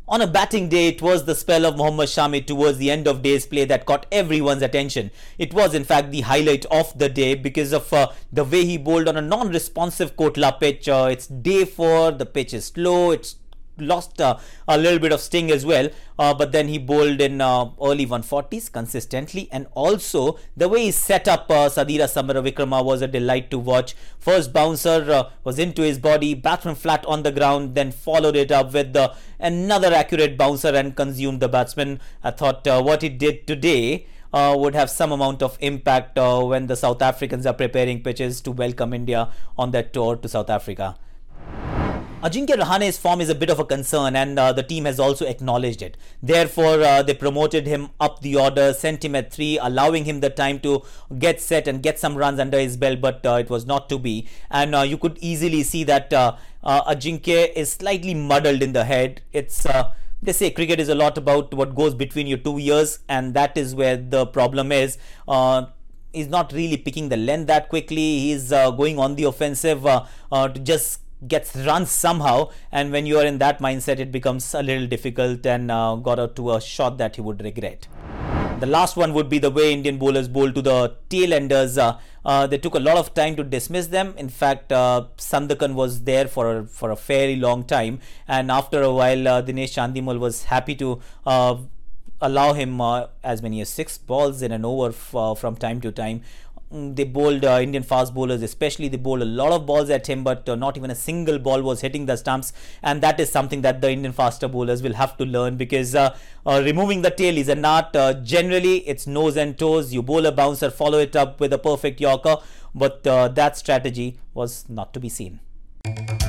On a batting day, it was the spell of Mohammad Shami towards the end of day's play that caught everyone's attention. It was in fact the highlight of the day because of the way he bowled on a non-responsive Kotla pitch. It's day 4, the pitch is slow, it's lost a little bit of sting as well, but then he bowled in early 140s consistently, and also the way he set up Sadira Samaravikrama was a delight to watch. First bouncer was into his body, batsman flat on the ground, then followed it up with another accurate bouncer and consumed the batsman. I thought what he did today would have some amount of impact when the South Africans are preparing pitches to welcome India on their tour to South Africa. Ajinkya Rahane's form is a bit of a concern, and the team has also acknowledged it. Therefore, they promoted him up the order, sent him at 3, allowing him the time to get set and get some runs under his belt, but it was not to be. And you could easily see that Ajinkya is slightly muddled in the head. They say cricket is a lot about what goes between your 2 ears, and that is where the problem is. He's not really picking the length that quickly. He's going on the offensive to just gets runs somehow, and when you are in that mindset, it becomes a little difficult, and got out to a shot that he would regret. The last one would be the way Indian bowlers bowled to the tail enders. They took a lot of time to dismiss them. In fact, Sandakan was there for a fairly long time, and after a while, Dinesh Chandimal was happy to allow him as many as 6 balls in an over from time to time. They bowled Indian fast bowlers, especially they bowled a lot of balls at him, but not even a single ball was hitting the stumps, and that is something that the Indian faster bowlers will have to learn, because removing the tail is an art. Generally it's nose and toes. You bowl a bouncer, follow it up with a perfect yorker, but that strategy was not to be seen.